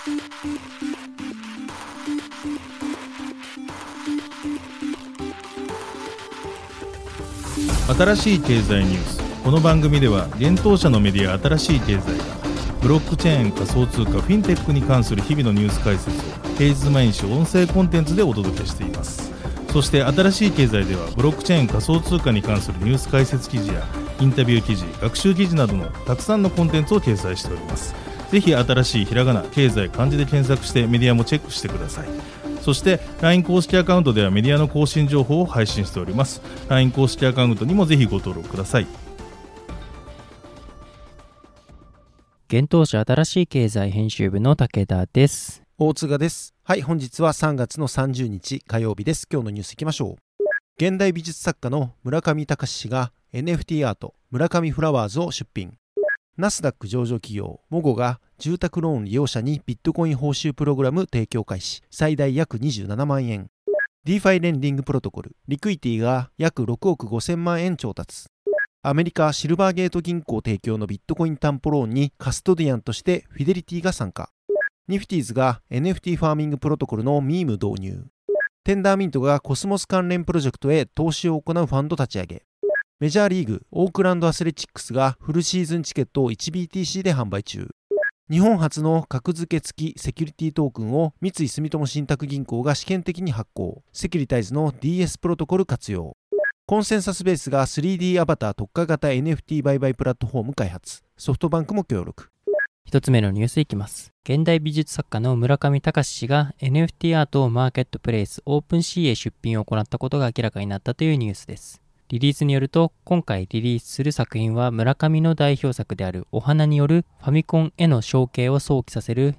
新しい経済ニュース。この番組では現当社のメディア新しい経済がブロックチェーン、仮想通貨、フィンテックに関する日々のニュース解説を平日毎日音声コンテンツでお届けしています。そして新しい経済ではブロックチェーン、仮想通貨に関するニュース解説記事やインタビュー記事、学習記事などのたくさんのコンテンツを掲載しております。ぜひ新しいひらがな、経済、漢字で検索してメディアもチェックしてください。そして LINE 公式アカウントではメディアの更新情報を配信しております。 LINE 公式アカウントにもぜひご登録ください。 現当社新しい経済編集部の武田です。 大塚です。はい、本日は3月の30日火曜日です。今日のニュースいきましょう。現代美術作家の村上隆氏が NFT アート村上フラワーズを出品。ナスダック上場企業モゴが住宅ローン利用者にビットコイン報酬プログラム提供開始、最大約27万円。DeFi レンディングプロトコルリクイティが約6億5000万円調達。アメリカシルバーゲート銀行提供のビットコイン担保ローンにカストディアンとしてフィデリティが参加。ニフティーズが NFT ファーミングプロトコルのミーム導入。テンダーミントがコスモス関連プロジェクトへ投資を行うファンド立ち上げ。メジャーリーグオークランドアスレチックスがフルシーズンチケットを 1BTC で販売中。日本初の格付け付きセキュリティトークンを三井住友信託銀行が試験的に発行。セキュリタイズの DS プロトコル活用。コンセンサスベースが 3D アバター特化型 NFT 売買プラットフォーム開発。ソフトバンクも協力。 一つ目のニュースいきます。現代美術作家の村上隆氏が NFT アートをマーケットプレイスオープンシーへ出品を行ったことが明らかになったというニュースです。リリースによると、今回リリースする作品は村上の代表作であるお花によるファミコンへの象形を想起させる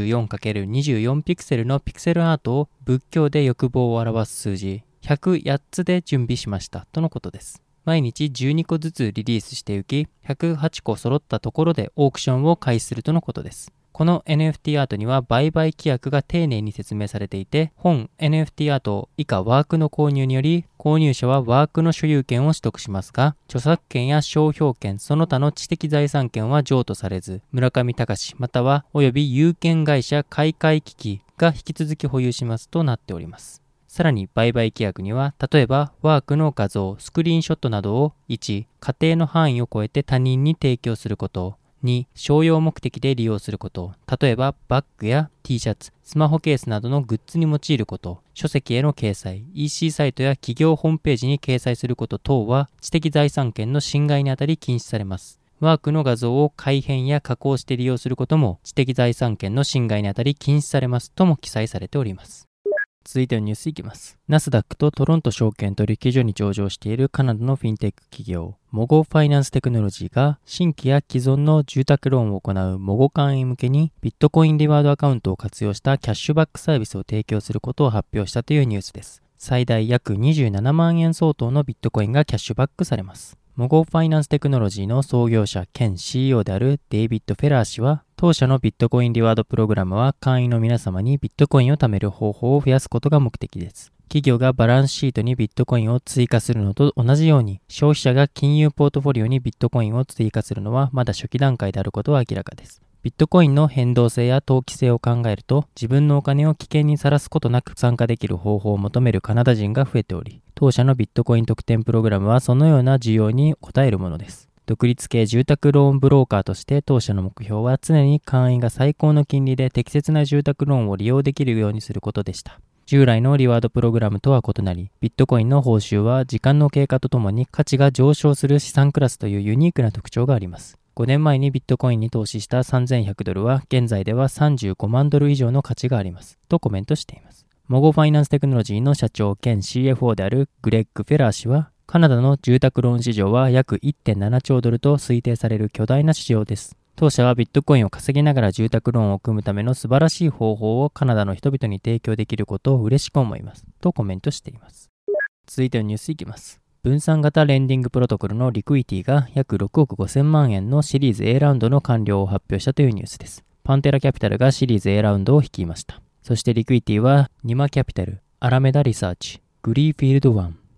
24×24 ピクセルのピクセルアートを仏教で欲望を表す数字108つで準備しましたとのことです。毎日12個ずつリリースしていき、108個揃ったところでオークションを開始するとのことです。この NFT アートには売買規約が丁寧に説明されていて、本 NFT アート以下ワークの購入により、購入者はワークの所有権を取得しますが、著作権や商標権、その他の知的財産権は譲渡されず、村上隆またはおよび有権会社買替機器が引き続き保有しますとなっております。さらに売買規約には、例えばワークの画像、スクリーンショットなどを1、家庭の範囲を超えて他人に提供すること、2、商用目的で利用すること、例えばバッグや T シャツ、スマホケースなどのグッズに用いること、書籍への掲載、EC サイトや企業ホームページに掲載すること等は知的財産権の侵害にあたり禁止されます。ワークの画像を改変や加工して利用することも知的財産権の侵害にあたり禁止されますとも記載されております。続いてのニュースいきます。ナスダックとトロント証券取引所に上場しているカナダのフィンテック企業、モゴファイナンステクノロジーが新規や既存の住宅ローンを行うモゴ会員向けにビットコインリワードアカウントを活用したキャッシュバックサービスを提供することを発表したというニュースです。最大約27万円相当のビットコインがキャッシュバックされます。モゴファイナンステクノロジーの創業者兼 CEO であるデイビッド・フェラー氏は、当社のビットコインリワードプログラムは会員の皆様にビットコインを貯める方法を増やすことが目的です。企業がバランスシートにビットコインを追加するのと同じように、消費者が金融ポートフォリオにビットコインを追加するのはまだ初期段階であることは明らかです。ビットコインの変動性や投機性を考えると、自分のお金を危険にさらすことなく参加できる方法を求めるカナダ人が増えており、当社のビットコイン特典プログラムはそのような需要に応えるものです。独立系住宅ローンブローカーとして当社の目標は常に会員が最高の金利で適切な住宅ローンを利用できるようにすることでした。従来のリワードプログラムとは異なり、ビットコインの報酬は時間の経過とともに価値が上昇する資産クラスというユニークな特徴があります。5年前にビットコインに投資した3100ドルは現在では35万ドル以上の価値がありますとコメントしています。モゴファイナンステクノロジーの社長兼 CFO であるグレッグ・フェラー氏は、カナダの住宅ローン市場は約 1.7 兆ドルと推定される巨大な市場です。当社はビットコインを稼ぎながら住宅ローンを組むための素晴らしい方法をカナダの人々に提供できることを嬉しく思いますとコメントしています。続いてのニュースいきます。分散型レンディングプロトコルのリクイティが約6億5000万円のシリーズ A ラウンドの完了を発表したというニュースです。パンテラキャピタルがシリーズ A ラウンドを率いました。そしてリクイティはニマキャピタル、アラメダリサーチ、グリーフィールド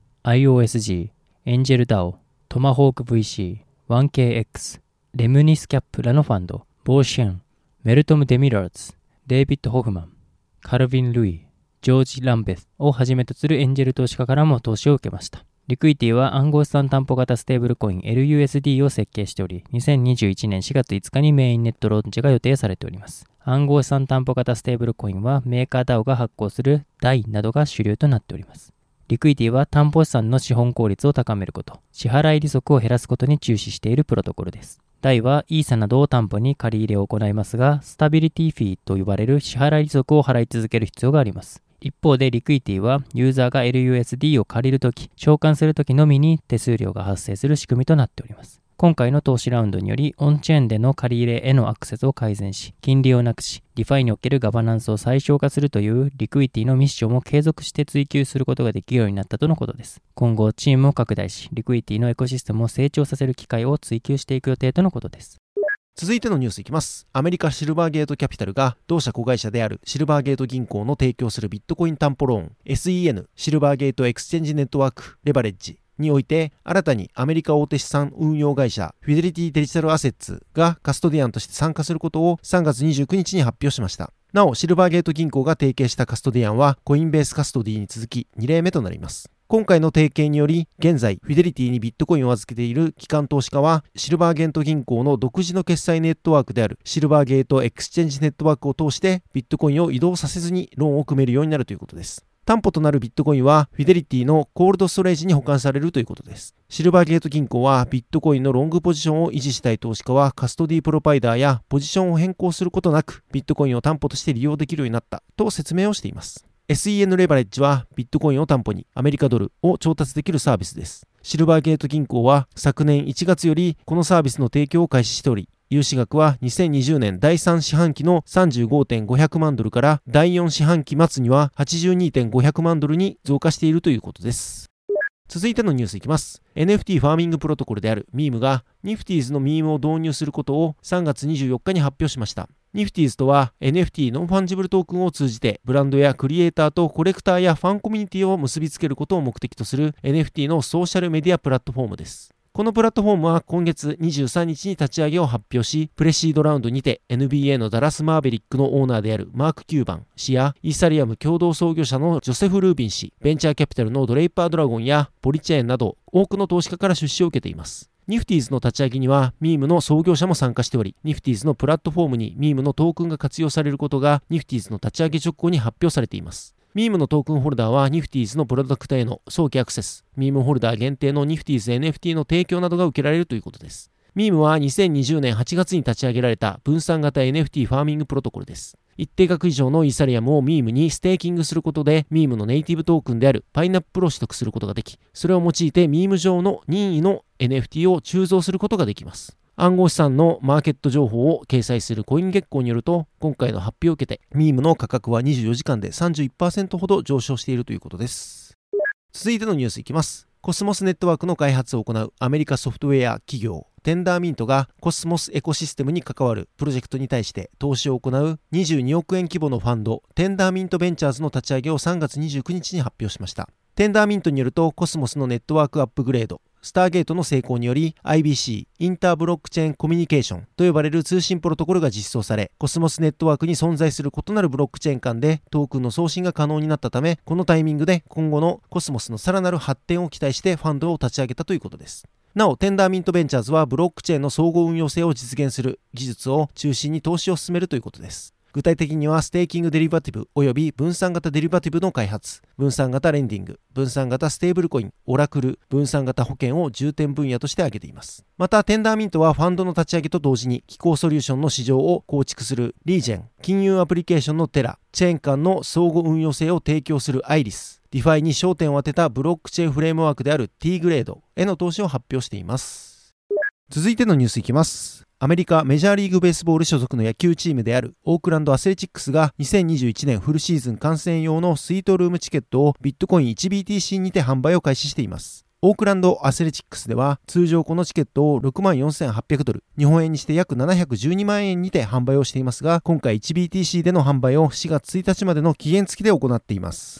1、IOSG、エンジェルダオ、トマホーク VC、1KX、レムニスキャップらのファンド、ボーシェン、メルトム・デミラーズ、 デイビッド・ホフマン、カルビン・ルイ、ジョージ・ランベスをはじめとするエンジェル投資家からも投資を受けました。リクイティは暗号資産担保型ステーブルコイン LUSD を設計しており、2021年4月5日にメインネットローンチが予定されております。暗号資産担保型ステーブルコインはメーカー DAO が発行する DAI などが主流となっております。リクイティは担保資産の資本効率を高めること、支払い利息を減らすことに注視しているプロトコルです。DAI はイーサなどを担保に借り入れを行いますが、スタビリティフィーと呼ばれる支払い利息を払い続ける必要があります。一方でリクイティはユーザーが LUSD を借りるとき、償還するときのみに手数料が発生する仕組みとなっております。今回の投資ラウンドにより、オンチェーンでの借り入れへのアクセスを改善し、金利をなくし、ディファイにおけるガバナンスを最小化するというリクイティのミッションを継続して追求することができるようになったとのことです。今後、チームを拡大し、リクイティのエコシステムを成長させる機会を追求していく予定とのことです。 続いてのニュースいきます。アメリカシルバーゲートキャピタルが同社子会社であるシルバーゲート銀行の提供するビットコイン担保ローン SEN シルバーゲートエクスチェンジネットワークレバレッジにおいて新たにアメリカ大手資産運用会社フィデリティデジタルアセッツがカストディアンとして参加することを3月29日に発表しました。なおシルバーゲート銀行が提携したカストディアンはコインベースカストディに続き2例目となります。今回の提携により、現在、フィデリティにビットコインを預けている機関投資家は、シルバーゲート銀行の独自の決済ネットワークであるシルバーゲートエクスチェンジネットワークを通して、ビットコインを移動させずにローンを組めるようになるということです。担保となるビットコインは、フィデリティのコールドストレージに保管されるということです。シルバーゲート銀行は、ビットコインのロングポジションを維持したい投資家は、カストディプロバイダーやポジションを変更することなく、ビットコインを担保として利用できるようになったと説明をしています。SEN レバレッジはビットコインを担保にアメリカドルを調達できるサービスです。シルバーゲート銀行は昨年1月よりこのサービスの提供を開始しており、融資額は2020年第3四半期の 35.500 万ドルから第4四半期末には 82.500 万ドルに増加しているということです。続いてのニュースいきます。NFT ファーミングプロトコルである MIM が Nifty's の MIM を導入することを3月24日に発表しました。Nifty's とは NFT ノンファンジブルトークンを通じてブランドやクリエイターとコレクターやファンコミュニティを結びつけることを目的とする NFT のソーシャルメディアプラットフォームです。このプラットフォームは今月23日に立ち上げを発表し、プレシードラウンドにて NBA のダラス・マーベリックのオーナーであるマーク・キューバン氏やイーサリアム共同創業者のジョセフ・ルービン氏、ベンチャーキャピタルのドレイパードラゴンやポリチェーンなど多くの投資家から出資を受けています。ニフティーズの立ち上げには MIM の創業者も参加しており、ニフティーズのプラットフォームに MIM のトークンが活用されることがニフティーズの立ち上げ直後に発表されています。MIM のトークンホルダーはニフティーズのプロダクトへの早期アクセス、MIM ホルダー限定のニフティーズ NFT の提供などが受けられるということです。MIM は2020年8月に立ち上げられた分散型 NFT ファーミングプロトコルです。一定額以上のイーサリアムを MIM にステーキングすることで MIM のネイティブトークンであるパイナップルを取得することができ、それを用いて MIM 上の任意の NFT を鋳造することができます。暗号資産のマーケット情報を掲載するコイン月光によると、今回の発表を受けて MIM の価格は24時間で 31% ほど上昇しているということです。続いてのニュースいきます。コスモスネットワークの開発を行うアメリカソフトウェア企業テンダーミントがコスモスエコシステムに関わるプロジェクトに対して投資を行う22億円規模のファンドテンダーミントベンチャーズの立ち上げを3月29日に発表しました。テンダーミントによるとコスモスのネットワークアップグレードスターゲートの成功により IBC インターブロックチェーンコミュニケーションと呼ばれる通信プロトコルが実装され、コスモスネットワークに存在する異なるブロックチェーン間でトークンの送信が可能になったため、このタイミングで今後のコスモスのさらなる発展を期待してファンドを立ち上げたということです。なおテンダーミントベンチャーズはブロックチェーンの総合運用性を実現する技術を中心に投資を進めるということです。具体的にはステーキングデリバティブおよび分散型デリバティブの開発、分散型レンディング、分散型ステーブルコイン、オラクル、分散型保険を重点分野として挙げています。またテンダーミントはファンドの立ち上げと同時に機構ソリューションの市場を構築するリージェン、金融アプリケーションのテラ、チェーン間の相互運用性を提供するアイリス、ディファイに焦点を当てたブロックチェーンフレームワークである T グレードへの投資を発表しています。続いてのニュースいきます。アメリカメジャーリーグベースボール所属の野球チームであるオークランドアスレチックスが2021年フルシーズン観戦用のスイートルームチケットをビットコイン 1BTC にて販売を開始しています。オークランドアスレチックスでは通常このチケットを64,800ドル、日本円にして約712万円にて販売をしていますが、今回 1BTC での販売を4月1日までの期限付きで行っています。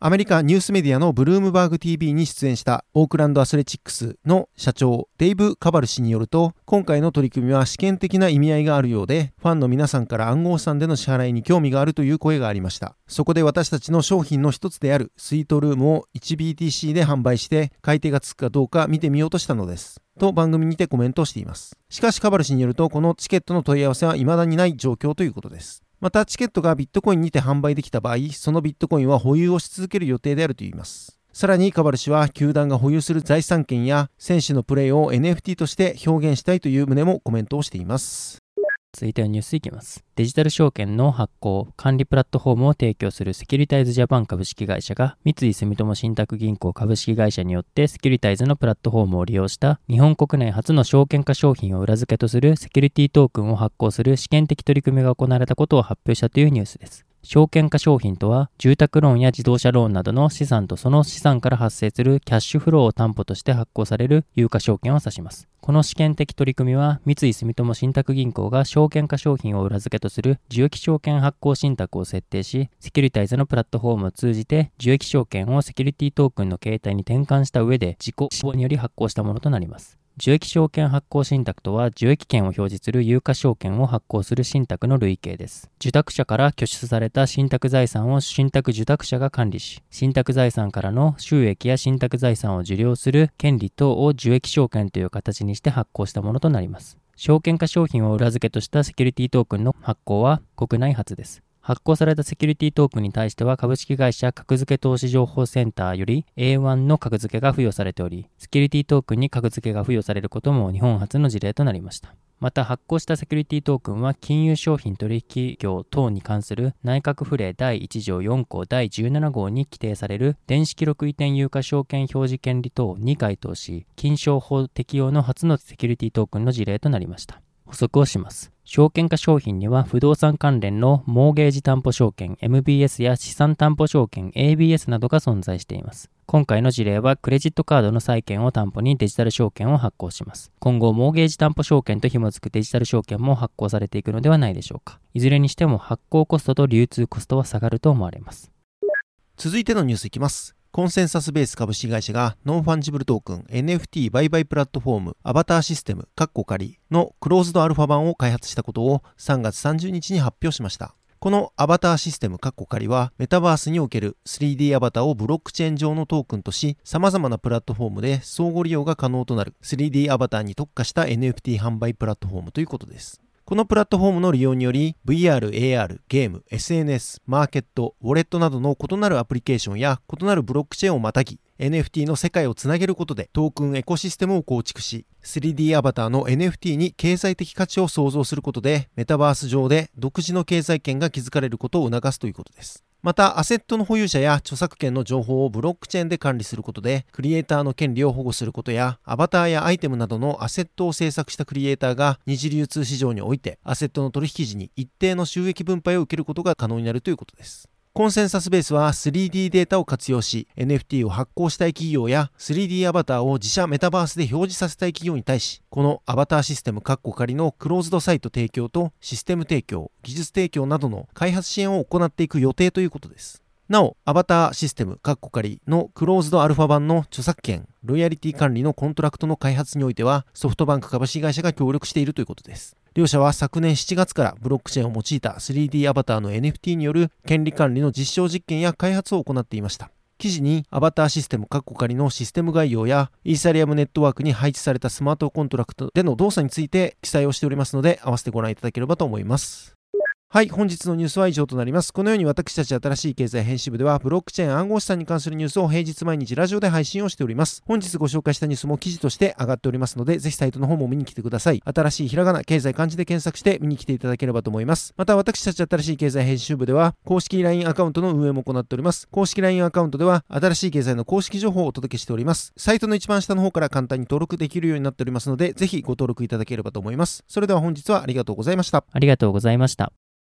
アメリカニュースメディアのブルームバーグ TV に出演したオークランドアスレチックスの社長デイブ・カバル氏によると、今回の取り組みは試験的な意味合いがあるようで、ファンの皆さんから暗号資産での支払いに興味があるという声がありました。そこで私たちの商品の一つであるスイートルームを 1BTC で販売して買い手がつくかどうか見てみようとしたのですと番組にてコメントしています。しかしカバル氏によると、このチケットの問い合わせは未だにない状況ということです。またチケットがビットコインにて販売できた場合、そのビットコインは保有をし続ける予定であるといいます。さらにカバル氏は、球団が保有する財産権や選手のプレーを NFT として表現したいという旨もコメントをしています。 続いてはニュースいきます。デジタル証券の発行・管理プラットフォームを提供するセキュリタイズジャパン株式会社が三井住友信託銀行株式会社によってセキュリタイズのプラットフォームを利用した日本国内初の証券化商品を裏付けとするセキュリティトークンを発行する試験的取り組みが行われたことを発表したというニュースです。証券化商品とは、住宅ローンや自動車ローンなどの資産とその資産から発生するキャッシュフローを担保として発行される有価証券を指します。この試験的取り組みは、三井住友信託銀行が証券化商品を裏付けとする受益証券発行信託を設定し、セキュリタイズのプラットフォームを通じて受益証券をセキュリティトークンの形態に転換した上で自己死亡により発行したものとなります。受益証券発行信託とは、受益権を表示する有価証券を発行する信託の類型です。受託者から拠出された信託財産を信託受託者が管理し、信託財産からの収益や信託財産を受領する権利等を受益証券という形にして発行したものとなります。証券化商品を裏付けとしたセキュリティトークンの発行は国内初です。発行されたセキュリティトークンに対しては、株式会社格付け投資情報センターより A1 の格付けが付与されており、セキュリティトークンに格付けが付与されることも日本初の事例となりました。また発行したセキュリティトークンは、金融商品取引業等に関する内閣府令第1条4項第17号に規定される電子記録移転有価証券表示権利等に該当し、金商法適用の初のセキュリティトークンの事例となりました。補足をします。証券化商品には不動産関連のモーゲージ担保証券 MBS や資産担保証券 ABS などが存在しています。今回の事例はクレジットカードの債券を担保にデジタル証券を発行します。今後モーゲージ担保証券と紐づくデジタル証券も発行されていくのではないでしょうか。いずれにしても発行コストと流通コストは下がると思われます。 続いてのニュースいきます。コンセンサスベース株式会社がノンファンジブルトークン NFT 売買プラットフォームアバターシステム仮のクローズドアルファ版を開発したことを3月30日に発表しました。このアバターシステム仮はメタバースにおける 3D アバターをブロックチェーン上のトークンとし、様々なプラットフォームで相互利用が可能となる 3D アバターに特化した NFT 販売プラットフォームということです。このプラットフォームの利用により VR、AR、ゲーム、SNS、マーケット、ウォレットなどの異なるアプリケーションや異なるブロックチェーンをまたぎ NFT の世界をつなげることでトークンエコシステムを構築し 3D アバターの NFT に経済的価値を創造することでメタバース上で独自の経済圏が築かれることを促すということです。またアセットの保有者や著作権の情報をブロックチェーンで管理することでクリエイターの権利を保護することやアバターやアイテムなどのアセットを制作したクリエイターが二次流通市場においてアセットの取引時に一定の収益分配を受けることが可能になるということです。コンセンサスベースは 3D データを活用し NFT を発行したい企業や 3D アバターを自社メタバースで表示させたい企業に対し、このアバターシステム仮のクローズドサイト提供とシステム提供、技術提供などの開発支援を行っていく予定ということです。なお、アバターシステム仮のクローズドアルファ版の著作権、ロイヤリティ管理のコントラクトの開発においてはソフトバンク株式会社が協力しているということです。両社は昨年7月からブロックチェーンを用いた 3D アバターの NFT による権利管理の実証実験や開発を行っていました。記事にアバターシステム仮のシステム概要やイーサリアムネットワークに配置されたスマートコントラクトでの動作について記載をしておりますので、合わせてご覧いただければと思います。はい、本日のニュースは以上となります。このように私たち新しい経済編集部ではブロックチェーン暗号資産に関するニュースを平日毎日ラジオで配信をしております。本日ご紹介したニュースも記事として上がっておりますので、ぜひサイトの方も見に来てください。新しいひらがな、経済漢字で検索して見に来ていただければと思います。また私たち新しい経済編集部では公式 LINE アカウントの運営も行っております。公式 LINE アカウントでは新しい経済の公式情報をお届けしております。サイトの一番下の方から簡単に登録できるようになっておりますので、ぜひご登録いただければと思います。それでは本日はありがとうございました。 ありがとうございました。